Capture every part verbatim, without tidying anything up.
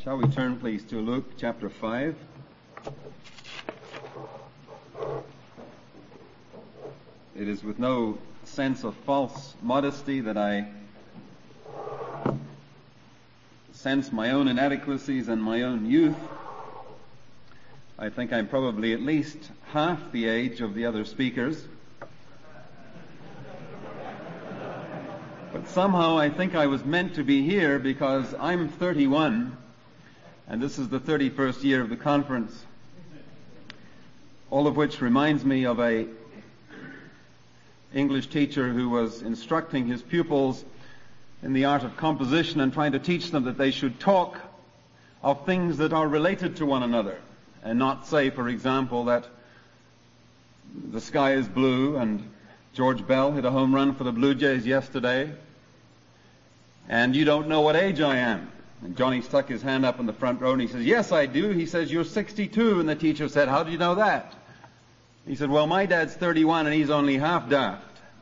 Shall we turn, please, to Luke chapter five? It is with no sense of false modesty that I sense my own inadequacies and my own youth. I think I'm probably at least half the age of the other speakers. But somehow I think I was meant to be here because I'm thirty-one and this is the thirty-first year of the conference. All of which reminds me of a English teacher who was instructing his pupils in the art of composition and trying to teach them that they should talk of things that are related to one another and not say, for example, that the sky is blue and George Bell hit a home run for the Blue Jays yesterday and you don't know what age I am. And Johnny stuck his hand up in the front row and he says, "Yes, I do." He says, "You're sixty-two. And the teacher said, "How do you know that?" He said, "Well, my dad's thirty-one and he's only half daft."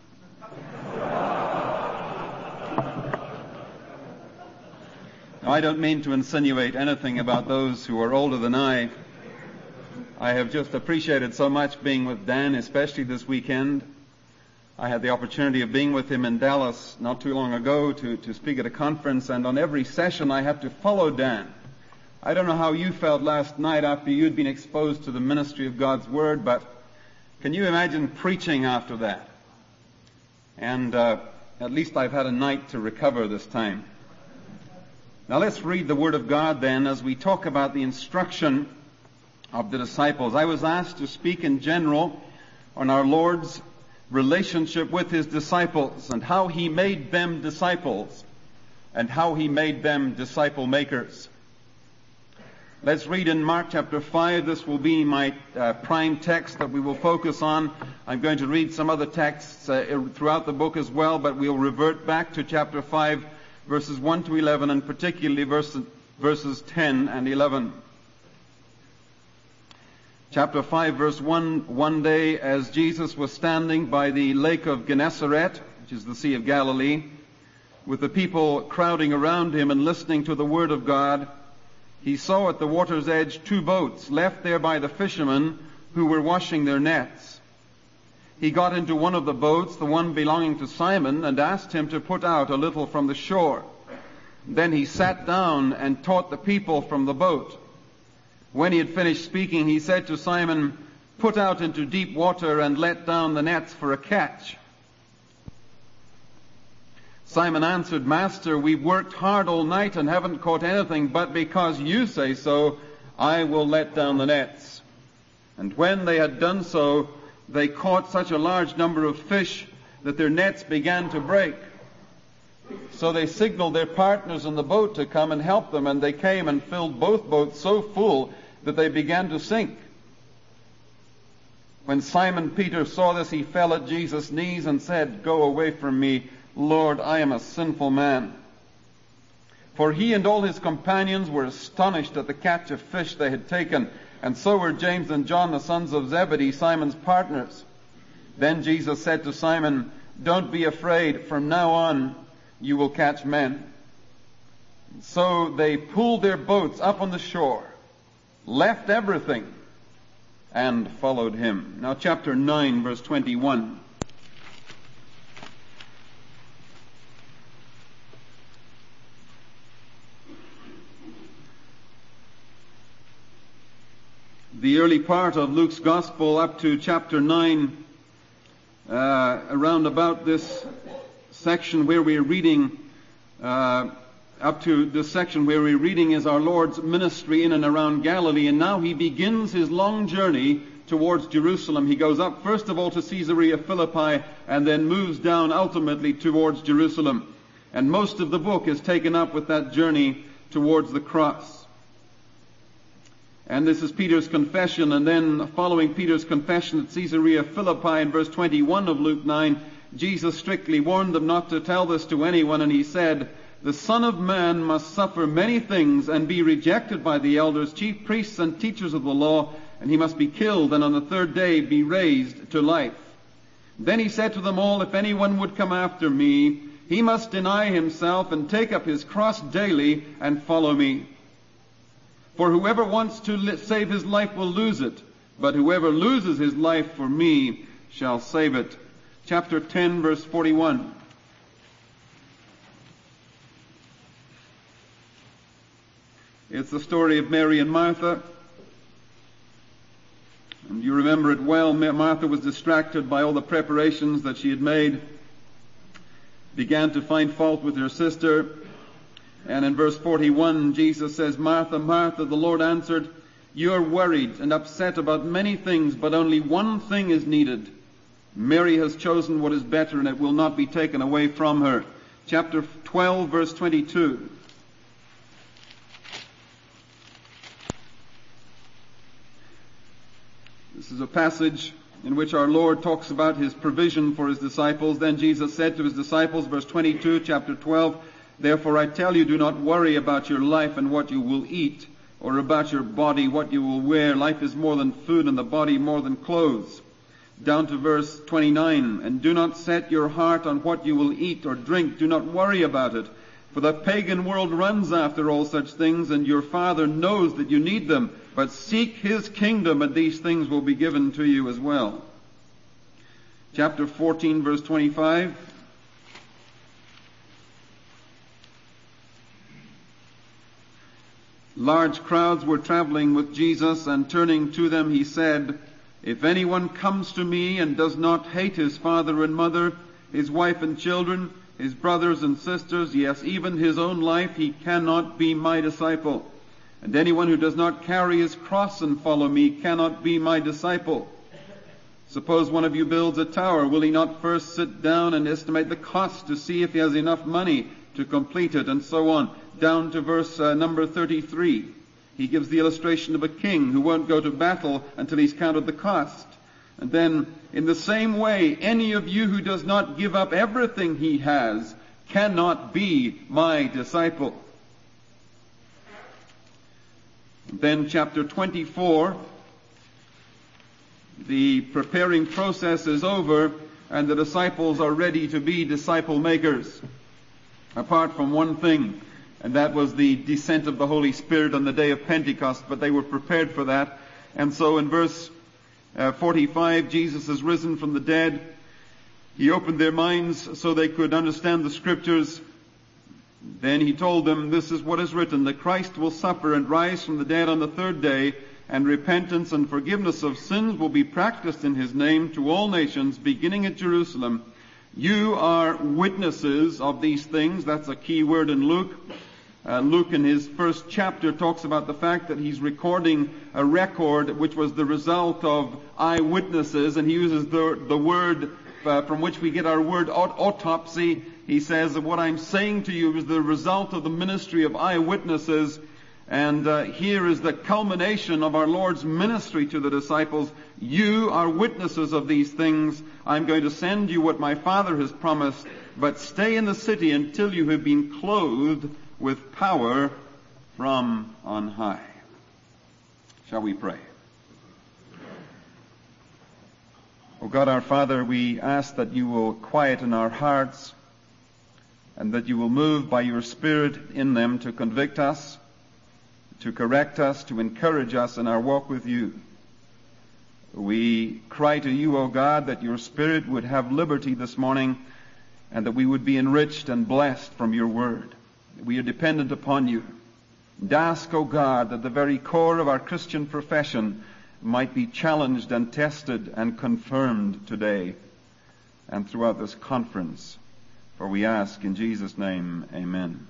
Now, I don't mean to insinuate anything about those who are older than I. I have just appreciated so much being with Dan, especially this weekend. I had the opportunity of being with him in Dallas not too long ago to, to speak at a conference, and on every session I have to follow Dan. I don't know how you felt last night after you'd been exposed to the ministry of God's Word, but can you imagine preaching after that? And uh, at least I've had a night to recover this time. Now let's read the Word of God then as we talk about the instruction of the disciples. I was asked to speak in general on our Lord's relationship with His disciples and how He made them disciples and how He made them disciple makers. Let's read in Mark chapter five. This will be my uh, prime text that we will focus on. I'm going to read some other texts uh, throughout the book as well, but we'll revert back to chapter five, verses one to eleven, and particularly verses, verses ten and eleven. Chapter five, verse one, one day as Jesus was standing by the lake of Gennesaret, which is the Sea of Galilee, with the people crowding around Him and listening to the Word of God, He saw at the water's edge two boats left there by the fishermen who were washing their nets. He got into one of the boats, the one belonging to Simon, and asked him to put out a little from the shore. Then He sat down and taught the people from the boat. When He had finished speaking, He said to Simon, "Put out into deep water and let down the nets for a catch." Simon answered, "Master, we've worked hard all night and haven't caught anything, but because you say so, I will let down the nets." And when they had done so, they caught such a large number of fish that their nets began to break. So they signaled their partners in the boat to come and help them, and they came and filled both boats so full that they began to sink. When Simon Peter saw this, he fell at Jesus' knees and said, "Go away from me, Lord, I am a sinful man." For he and all his companions were astonished at the catch of fish they had taken, and so were James and John, the sons of Zebedee, Simon's partners. Then Jesus said to Simon, "Don't be afraid. From now on you will catch men." So they pulled their boats up on the shore, left everything, and followed Him. Now chapter nine, verse twenty-one. The early part of Luke's Gospel up to chapter nine, uh, around about this section where we're reading, uh, up to this section where we're reading is our Lord's ministry in and around Galilee, and now He begins His long journey towards Jerusalem. He goes up first of all to Caesarea Philippi and then moves down ultimately towards Jerusalem. And most of the book is taken up with that journey towards the cross. And this is Peter's confession, and then following Peter's confession at Caesarea Philippi in verse twenty-one of Luke nine, Jesus strictly warned them not to tell this to anyone, and He said, "The Son of Man must suffer many things and be rejected by the elders, chief priests and teachers of the law, and He must be killed and on the third day be raised to life." Then He said to them all, "If anyone would come after me, he must deny himself and take up his cross daily and follow me. For whoever wants to li- save his life will lose it, but whoever loses his life for me shall save it. Chapter ten, verse forty-one. It's the story of Mary and Martha. And you remember it well. Martha was distracted by all the preparations that she had made, began to find fault with her sister. And in verse forty-one, Jesus says, Martha, Martha, the Lord answered, you are worried and upset about many things, but only one thing is needed. Mary has chosen what is better, and it will not be taken away from her. Chapter twelve, verse twenty-two. This is a passage in which our Lord talks about his provision for his disciples. Then Jesus said to his disciples, verse twenty-two, chapter twelve, therefore I tell you, do not worry about your life and what you will eat, or about your body, what you will wear. Life is more than food, and the body more than clothes. Down to verse twenty-nine, and do not set your heart on what you will eat or drink. Do not worry about it. For the pagan world runs after all such things, and your Father knows that you need them. But seek his kingdom, and these things will be given to you as well. Chapter fourteen, verse twenty-five. Large crowds were traveling with Jesus, and turning to them he said, if anyone comes to me and does not hate his father and mother, his wife and children, his brothers and sisters, yes, even his own life, he cannot be my disciple. And anyone who does not carry his cross and follow me cannot be my disciple. Suppose one of you builds a tower, will he not first sit down and estimate the cost to see if he has enough money to complete it, and so on. Down to verse uh, number thirty-three. He gives the illustration of a king who won't go to battle until he's counted the cost. And then, in the same way, any of you who does not give up everything he has cannot be my disciple. Then chapter twenty-four, the preparing process is over, and the disciples are ready to be disciple makers. Apart from one thing, and that was the descent of the Holy Spirit on the day of Pentecost, but they were prepared for that. And so in verse uh, forty-five, Jesus is risen from the dead. He opened their minds so they could understand the Scriptures. Then he told them, this is what is written, that Christ will suffer and rise from the dead on the third day, and repentance and forgiveness of sins will be practiced in his name to all nations, beginning at Jerusalem. You are witnesses of these things. That's a key word in Luke. Uh, Luke in his first chapter talks about the fact that he's recording a record which was the result of eyewitnesses, and he uses the, the word uh, from which we get our word aut- autopsy. He says that what I'm saying to you is the result of the ministry of eyewitnesses. And uh, here is the culmination of our Lord's ministry to the disciples. You are witnesses of these things. I'm going to send you what my Father has promised, but stay in the city until you have been clothed with power from on high. Shall we pray? O God our Father, we ask that you will quieten our hearts, and that you will move by your Spirit in them to convict us, to correct us, to encourage us in our walk with you. We cry to you, O God, that your Spirit would have liberty this morning, and that we would be enriched and blessed from your word. We are dependent upon you. And ask, O God, that the very core of our Christian profession might be challenged and tested and confirmed today and throughout this conference. For we ask in Jesus' name, amen.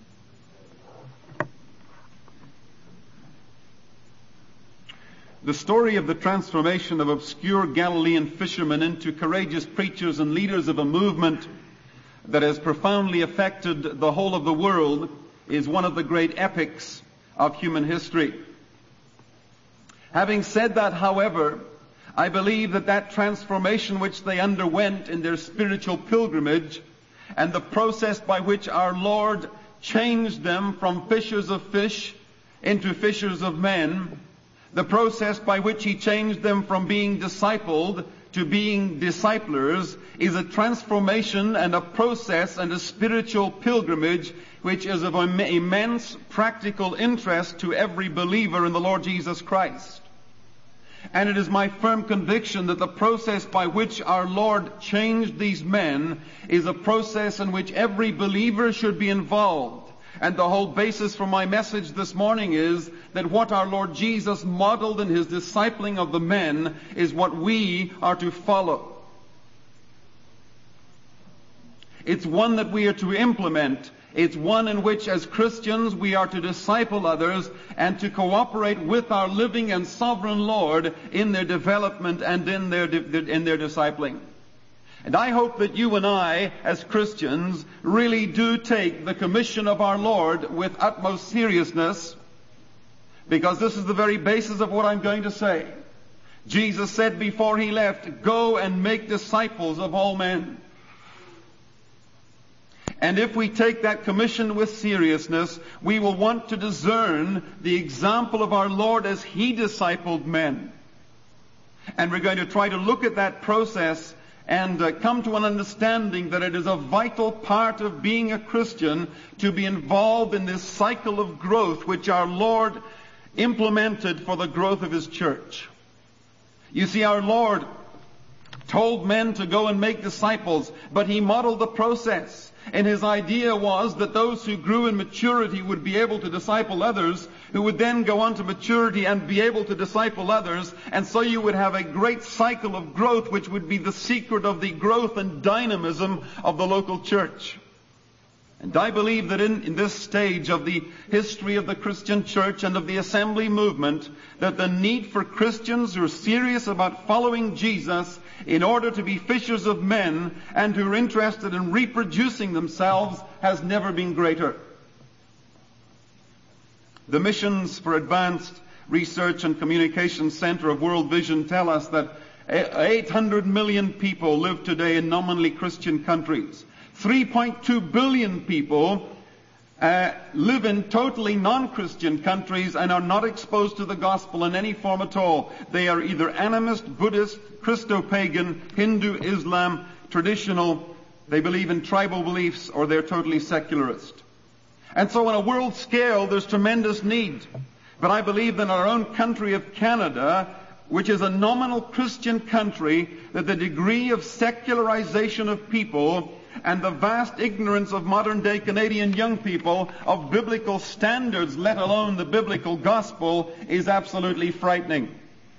The story of the transformation of obscure Galilean fishermen into courageous preachers and leaders of a movement that has profoundly affected the whole of the world is one of the great epics of human history. Having said that, however, I believe that that transformation which they underwent in their spiritual pilgrimage, and the process by which our Lord changed them from fishers of fish into fishers of men, the process by which he changed them from being discipled to being disciplers is a transformation and a process and a spiritual pilgrimage which is of im- immense practical interest to every believer in the Lord Jesus Christ. And it is my firm conviction that the process by which our Lord changed these men is a process in which every believer should be involved. And the whole basis for my message this morning is that what our Lord Jesus modeled in His discipling of the men is what we are to follow. It's one that we are to implement. It's one in which, as Christians, we are to disciple others and to cooperate with our living and sovereign Lord in their development and in their, in their discipling. And I hope that you and I, as Christians, really do take the commission of our Lord with utmost seriousness, because this is the very basis of what I'm going to say. Jesus said before He left, "Go and make disciples of all men." And if we take that commission with seriousness, we will want to discern the example of our Lord as He discipled men. And we're going to try to look at that process and uh, come to an understanding that it is a vital part of being a Christian to be involved in this cycle of growth which our Lord implemented for the growth of His church. You see, our Lord told men to go and make disciples, but He modeled the process. And His idea was that those who grew in maturity would be able to disciple others, who would then go on to maturity and be able to disciple others. And so you would have a great cycle of growth, which would be the secret of the growth and dynamism of the local church. And I believe that in, in this stage of the history of the Christian church and of the assembly movement, that the need for Christians who are serious about following Jesus in order to be fishers of men and who are interested in reproducing themselves has never been greater. The Missions for Advanced Research and Communication Center of World Vision tell us that eight hundred million people live today in nominally Christian countries. three point two billion people uh, live in totally non-Christian countries and are not exposed to the gospel in any form at all. They are either animist, Buddhist, Christo-pagan, Hindu, Islam, traditional. They believe in tribal beliefs, or they're totally secularist. And so on a world scale, there's tremendous need. But I believe that in our own country of Canada, which is a nominal Christian country, that the degree of secularization of people and the vast ignorance of modern-day Canadian young people of biblical standards, let alone the biblical gospel, is absolutely frightening.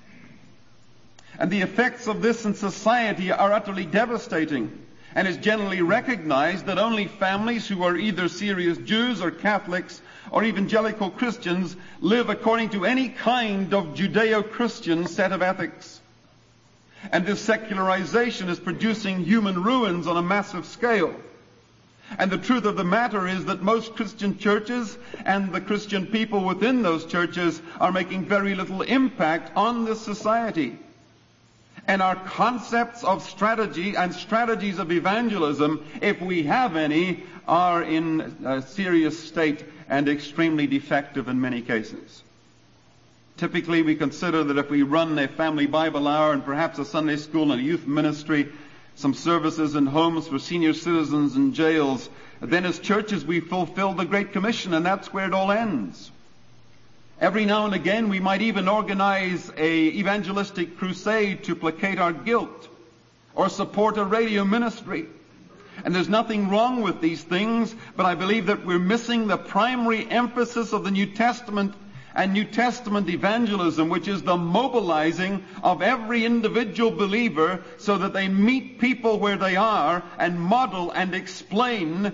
And the effects of this in society are utterly devastating. And it's generally recognized that only families who are either serious Jews or Catholics or evangelical Christians live according to any kind of Judeo-Christian set of ethics. And this secularization is producing human ruins on a massive scale. And the truth of the matter is that most Christian churches and the Christian people within those churches are making very little impact on this society. And our concepts of strategy and strategies of evangelism, if we have any, are in a serious state and extremely defective in many cases. Typically, we consider that if we run a family Bible hour and perhaps a Sunday school and a youth ministry, some services in homes for senior citizens and jails, then as churches we fulfill the Great Commission, and that's where it all ends. Every now and again we might even organize a evangelistic crusade to placate our guilt or support a radio ministry. And there's nothing wrong with these things, but I believe that we're missing the primary emphasis of the New Testament and New Testament evangelism, which is the mobilizing of every individual believer so that they meet people where they are and model and explain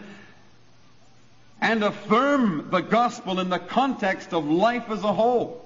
and affirm the gospel in the context of life as a whole.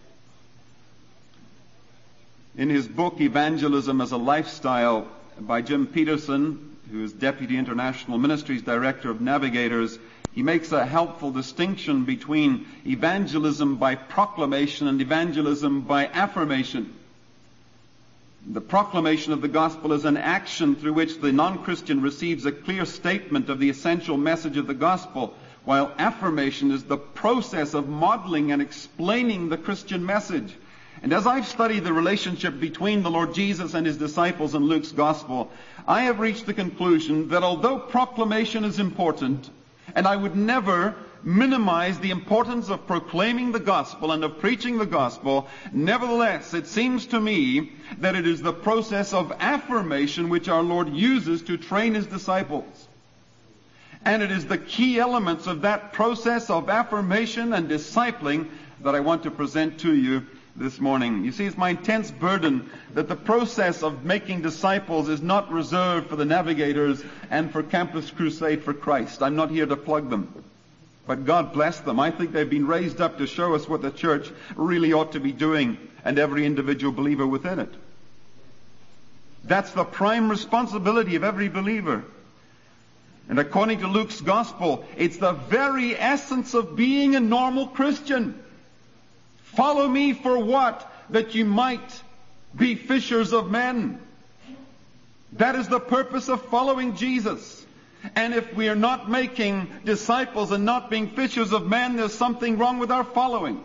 In his book, Evangelism as a Lifestyle, by Jim Peterson, who is Deputy International Ministries Director of Navigators, he makes a helpful distinction between evangelism by proclamation and evangelism by affirmation. The proclamation of the gospel is an action through which the non-Christian receives a clear statement of the essential message of the gospel, while affirmation is the process of modeling and explaining the Christian message. And as I've studied the relationship between the Lord Jesus and his disciples in Luke's gospel, I have reached the conclusion that although proclamation is important, and I would never minimize the importance of proclaiming the gospel and of preaching the gospel, nevertheless, it seems to me that it is the process of affirmation which our Lord uses to train his disciples. And it is the key elements of that process of affirmation and discipling that I want to present to you this morning. You see, it's my intense burden that the process of making disciples is not reserved for the Navigators and for Campus Crusade for Christ. I'm not here to plug them. But God bless them. I think they've been raised up to show us what the church really ought to be doing, and every individual believer within it. That's the prime responsibility of every believer. And according to Luke's gospel, it's the very essence of being a normal Christian. Follow me for what? That you might be fishers of men. That is the purpose of following Jesus. And if we are not making disciples and not being fishers of men, there's something wrong with our following.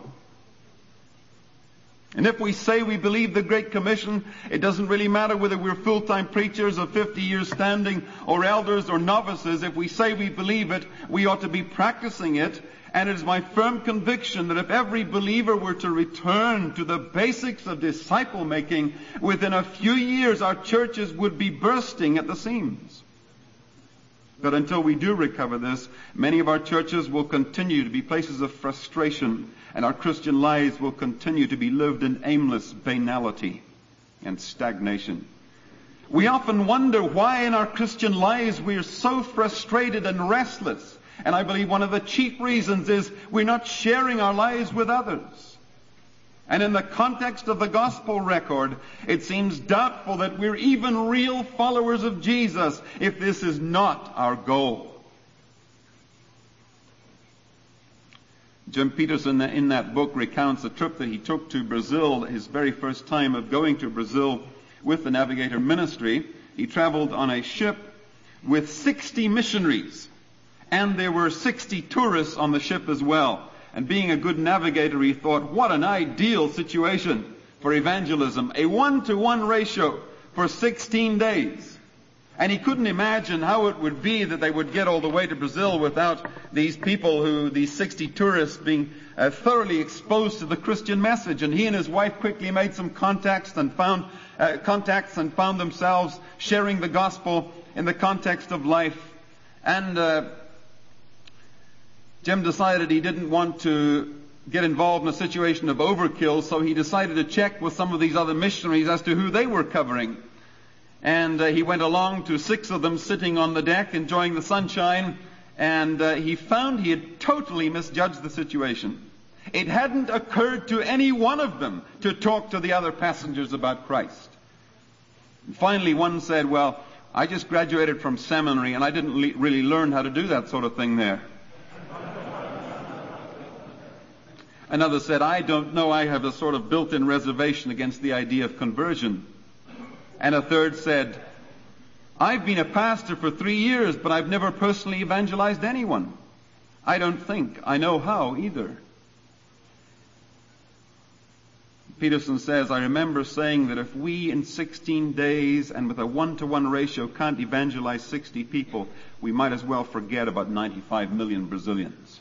And if we say we believe the Great Commission, it doesn't really matter whether we're full-time preachers of fifty years standing or elders or novices. If we say we believe it, we ought to be practicing it. And it is my firm conviction that if every believer were to return to the basics of disciple making, within a few years our churches would be bursting at the seams. But until we do recover this, many of our churches will continue to be places of frustration, and our Christian lives will continue to be lived in aimless banality and stagnation. We often wonder why in our Christian lives we are so frustrated and restless. And I believe one of the chief reasons is we're not sharing our lives with others. And in the context of the gospel record, it seems doubtful that we're even real followers of Jesus if this is not our goal. Jim Peterson in that book recounts a trip that he took to Brazil, his very first time of going to Brazil with the Navigator Ministry. He traveled on a ship with sixty missionaries. And there were sixty tourists on the ship as well. And being a good navigator, he thought, what an ideal situation for evangelism. A one-to-one ratio for sixteen days. And he couldn't imagine how it would be that they would get all the way to Brazil without these people who, these sixty tourists, being uh, thoroughly exposed to the Christian message. And he and his wife quickly made some contacts and found uh, contacts and found themselves sharing the gospel in the context of life. And uh, Jim decided he didn't want to get involved in a situation of overkill, so he decided to check with some of these other missionaries as to who they were covering. And uh, he went along to six of them sitting on the deck enjoying the sunshine, and uh, he found he had totally misjudged the situation. It hadn't occurred to any one of them to talk to the other passengers about Christ. And finally one said, well, I just graduated from seminary and I didn't le- really learn how to do that sort of thing there. Another said, I don't know, I have a sort of built-in reservation against the idea of conversion. And a third said, I've been a pastor for three years, but I've never personally evangelized anyone. I don't think I know how either. Peterson says, I remember saying that if we in sixteen days and with a one-to-one ratio can't evangelize sixty people, we might as well forget about ninety-five million Brazilians.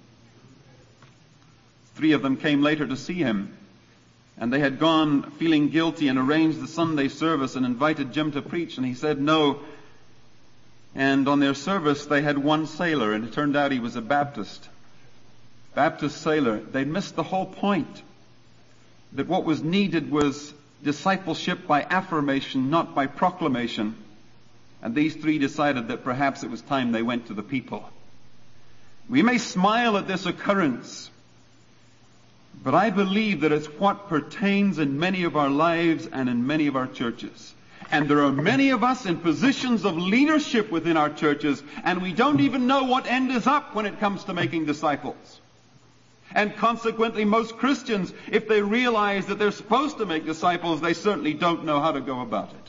Three of them came later to see him, and they had gone feeling guilty and arranged the Sunday service and invited Jim to preach, and he said no. And on their service they had one sailor, and it turned out he was a Baptist. Baptist sailor. They'd missed the whole point. That what was needed was discipleship by affirmation, not by proclamation. And these three decided that perhaps it was time they went to the people. We may smile at this occurrence, but I believe that it's what pertains in many of our lives and in many of our churches. And there are many of us in positions of leadership within our churches, and we don't even know what end is up when it comes to making disciples. And consequently, most Christians, if they realize that they're supposed to make disciples, they certainly don't know how to go about it.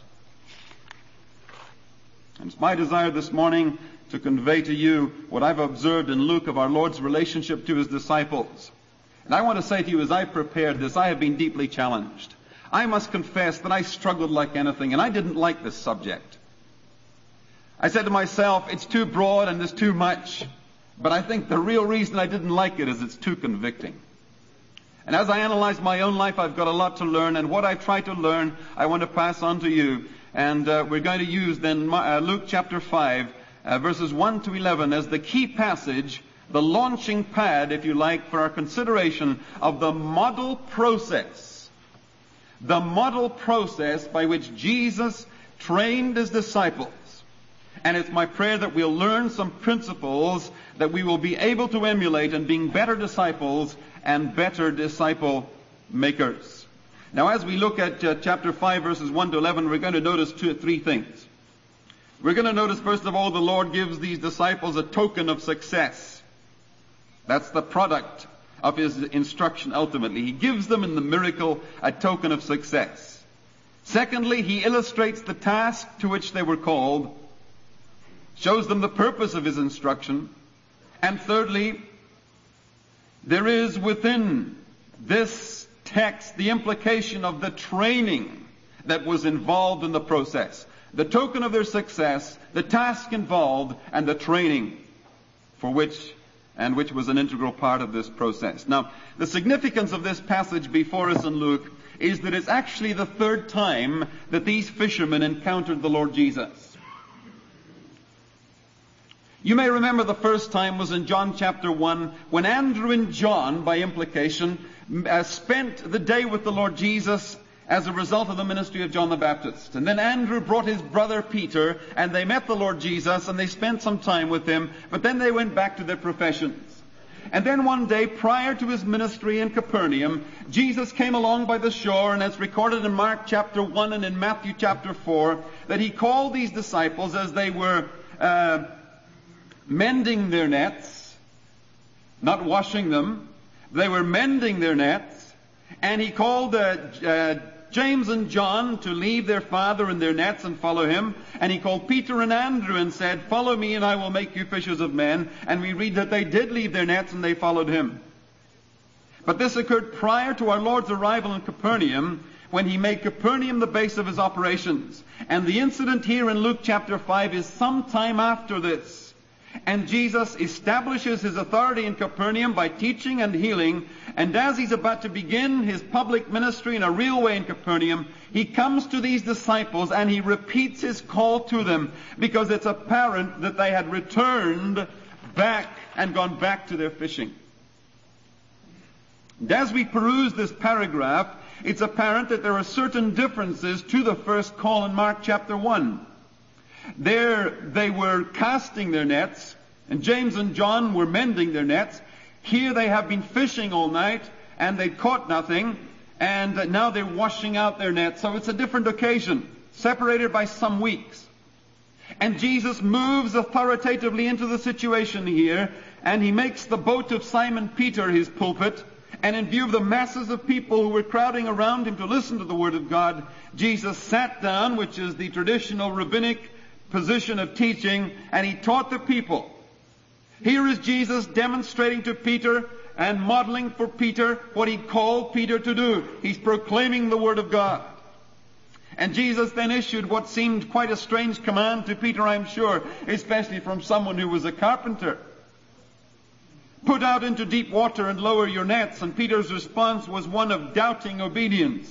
And it's my desire this morning to convey to you what I've observed in Luke of our Lord's relationship to his disciples. And I want to say to you, as I prepared this, I have been deeply challenged. I must confess that I struggled like anything, and I didn't like this subject. I said to myself, it's too broad and there's too much. But I think the real reason I didn't like it is it's too convicting. And as I analyze my own life, I've got a lot to learn, and what I try to learn, I want to pass on to you. And uh, we're going to use then uh, Luke chapter five, uh, verses one to eleven as the key passage, the launching pad, if you like, for our consideration of the model process. The model process by which Jesus trained his disciples. And it's my prayer that we'll learn some principles that we will be able to emulate in being better disciples and better disciple makers. Now, as we look at uh, chapter five, verses one to eleven, we're going to notice two or three things. We're going to notice, first of all, the Lord gives these disciples a token of success. That's the product of his instruction ultimately. He gives them in the miracle a token of success. Secondly, he illustrates the task to which they were called, shows them the purpose of his instruction. And thirdly, there is within this text the implication of the training that was involved in the process. The token of their success, the task involved, and the training for which and which was an integral part of this process. Now, the significance of this passage before us in Luke is that it's actually the third time that these fishermen encountered the Lord Jesus. You may remember the first time was in John chapter one, when Andrew and John, by implication, uh, spent the day with the Lord Jesus as a result of the ministry of John the Baptist. And then Andrew brought his brother Peter, and they met the Lord Jesus, and they spent some time with him, but then they went back to their professions. And then one day, prior to his ministry in Capernaum, Jesus came along by the shore, and it's recorded in Mark chapter one and in Matthew chapter four, that he called these disciples as they were uh, mending their nets, not washing them. They were mending their nets, and he called uh, uh, James and John to leave their father and their nets and follow him. And he called Peter and Andrew and said, "Follow me and I will make you fishers of men." And we read that they did leave their nets and they followed him. But this occurred prior to our Lord's arrival in Capernaum, when he made Capernaum the base of his operations. And the incident here in Luke chapter five is some time after this. And Jesus establishes his authority in Capernaum by teaching and healing. And as he's about to begin his public ministry in a real way in Capernaum, he comes to these disciples and he repeats his call to them, because it's apparent that they had returned back and gone back to their fishing. And as we peruse this paragraph, it's apparent that there are certain differences to the first call in Mark chapter one. There they were casting their nets, and James and John were mending their nets. Here they have been fishing all night, and they caught nothing, and now they're washing out their nets. So it's a different occasion, separated by some weeks. And Jesus moves authoritatively into the situation here, and he makes the boat of Simon Peter his pulpit. And in view of the masses of people who were crowding around him to listen to the Word of God, Jesus sat down, which is the traditional rabbinic position of teaching, and he taught the people. Here is Jesus demonstrating to Peter and modeling for Peter what he called Peter to do. He's proclaiming the Word of God. And Jesus then issued what seemed quite a strange command to Peter, I'm sure, especially from someone who was a carpenter. Put out into deep water and lower your nets. And Peter's response was one of doubting obedience.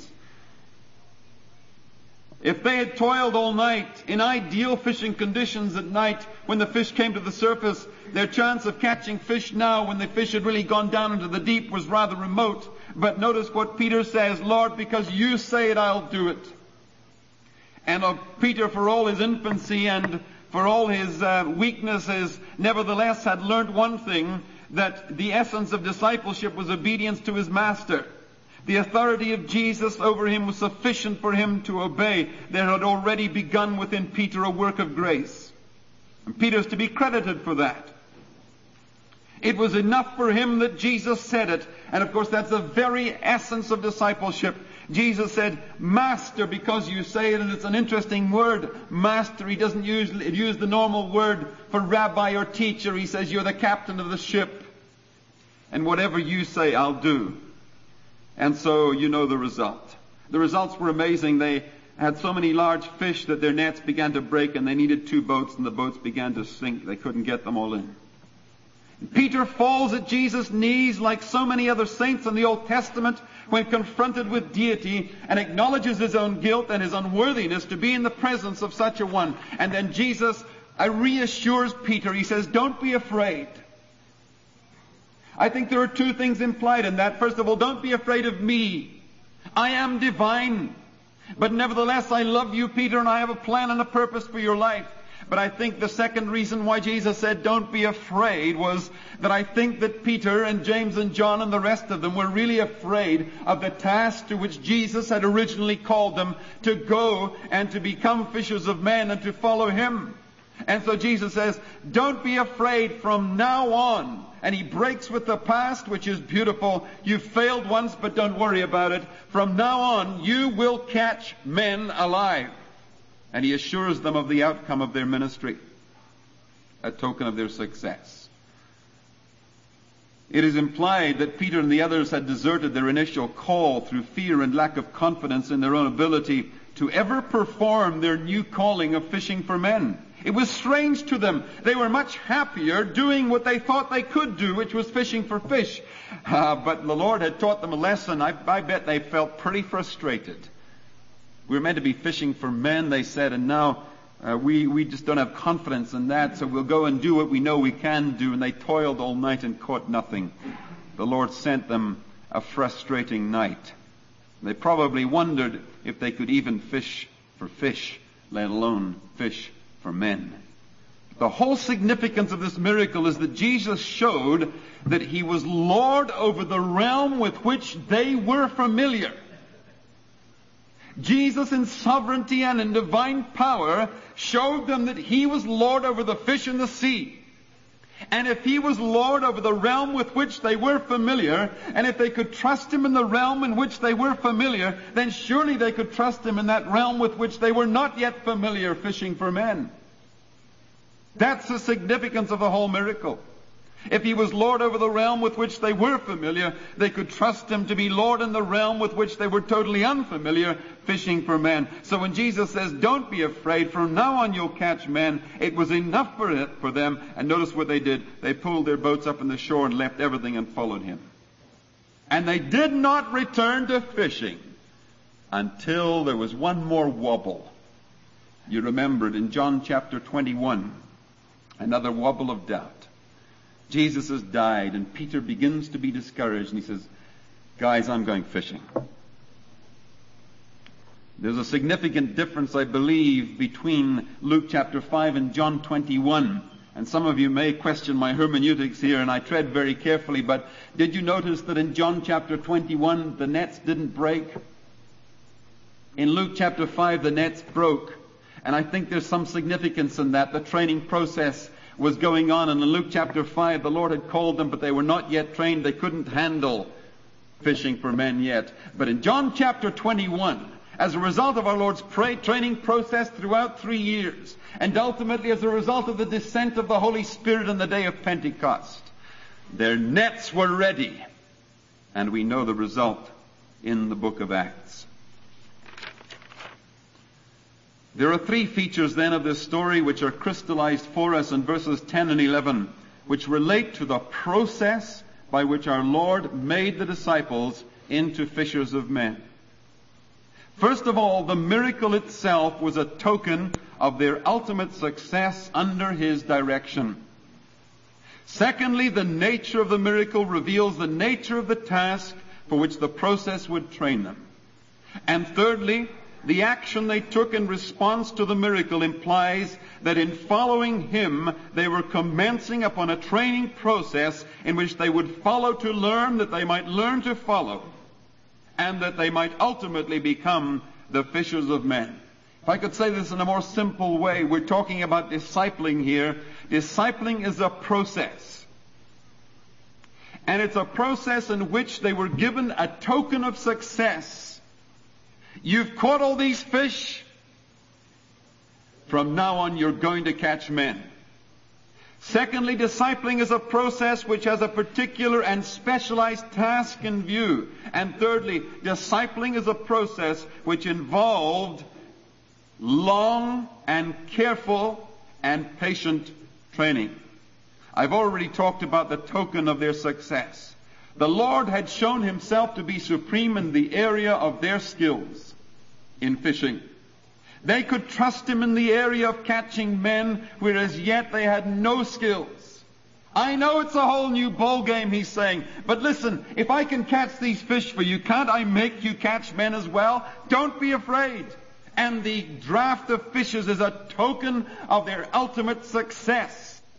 If they had toiled all night in ideal fishing conditions at night, when the fish came to the surface, their chance of catching fish now, when the fish had really gone down into the deep, was rather remote. But notice what Peter says, "Lord, because you say it, I'll do it." And uh, Peter, for all his infancy and for all his uh, weaknesses, nevertheless had learned one thing, that the essence of discipleship was obedience to his master. The authority of Jesus over him was sufficient for him to obey. There had already begun within Peter a work of grace. And Peter's to be credited for that. It was enough for him that Jesus said it. And of course that's the very essence of discipleship. Jesus said, "Master," because you say it, and it's an interesting word, master. He doesn't use, use the normal word for rabbi or teacher. He says, "You're the captain of the ship." and whatever you say, I'll do. And so you know the result. The results were amazing. They had so many large fish that their nets began to break, and they needed two boats, and the boats began to sink. They couldn't get them all in. Peter falls at Jesus' knees like so many other saints in the Old Testament when confronted with deity, and acknowledges his own guilt and his unworthiness to be in the presence of such a one. And then Jesus uh, reassures Peter. He says, don't be afraid. I think there are two things implied in that. First of all, don't be afraid of me. I am divine. But nevertheless, I love you, Peter, and I have a plan and a purpose for your life. But I think the second reason why Jesus said, don't be afraid, was that I think that Peter and James and John and the rest of them were really afraid of the task to which Jesus had originally called them, to go and to become fishers of men and to follow him. And so Jesus says, don't be afraid from now on. And he breaks with the past, which is beautiful. You failed once, but don't worry about it. From now on, you will catch men alive. And he assures them of the outcome of their ministry, a token of their success. It is implied that Peter and the others had deserted their initial call through fear and lack of confidence in their own ability to ever perform their new calling of fishing for men. It was strange to them. They were much happier doing what they thought they could do, which was fishing for fish. Uh, but the Lord had taught them a lesson. I, I bet they felt pretty frustrated. We were meant to be fishing for men, they said, and now uh, we, we just don't have confidence in that, so we'll go and do what we know we can do. And they toiled all night and caught nothing. The Lord sent them a frustrating night. They probably wondered if they could even fish for fish, let alone fish for men. The whole significance of this miracle is that Jesus showed that he was Lord over the realm with which they were familiar. Jesus in sovereignty and in divine power showed them that he was Lord over the fish in the sea. And if he was Lord over the realm with which they were familiar, and if they could trust him in the realm in which they were familiar, then surely they could trust him in that realm with which they were not yet familiar, fishing for men. That's the significance of the whole miracle. If he was Lord over the realm with which they were familiar, they could trust him to be Lord in the realm with which they were totally unfamiliar, fishing for men. So when Jesus says, don't be afraid, from now on you'll catch men, it was enough for it for them. And notice what they did. They pulled their boats up on the shore and left everything and followed him. And they did not return to fishing until there was one more wobble. You remember it in John chapter twenty-one. Another wobble of doubt. Jesus has died, and Peter begins to be discouraged, and he says, guys, I'm going fishing. There's a significant difference, I believe, between Luke chapter five and John twenty-one. And some of you may question my hermeneutics here, and I tread very carefully, but did you notice that in John chapter twenty-one, the nets didn't break? In Luke chapter five, the nets broke. And I think there's some significance in that. The training process was going on, and in Luke chapter five, the Lord had called them, but they were not yet trained. They couldn't handle fishing for men yet. But in John chapter twenty-one, as a result of our Lord's pray, training process throughout three years, and ultimately as a result of the descent of the Holy Spirit on the day of Pentecost, their nets were ready. And we know the result in the book of Acts. There are three features then of this story which are crystallized for us in verses ten and eleven, which relate to the process by which our Lord made the disciples into fishers of men. First of all, the miracle itself was a token of their ultimate success under his direction. Secondly, the nature of the miracle reveals the nature of the task for which the process would train them. And thirdly, the action they took in response to the miracle implies that in following him, they were commencing upon a training process in which they would follow to learn, that they might learn to follow, and that they might ultimately become the fishers of men. If I could say this in a more simple way, we're talking about discipling here. Discipling is a process. And it's a process in which they were given a token of success. You've caught all these fish. From now on, you're going to catch men. Secondly, discipling is a process which has a particular and specialized task in view. And thirdly, discipling is a process which involved long and careful and patient training. I've already talked about the token of their success. The Lord had shown himself to be supreme in the area of their skills in fishing. They could trust him in the area of catching men, whereas yet they had no skills. I know it's a whole new ball game, he's saying, but listen, if I can catch these fish for you, can't I make you catch men as well? Don't be afraid. And the draft of fishes is a token of their ultimate success.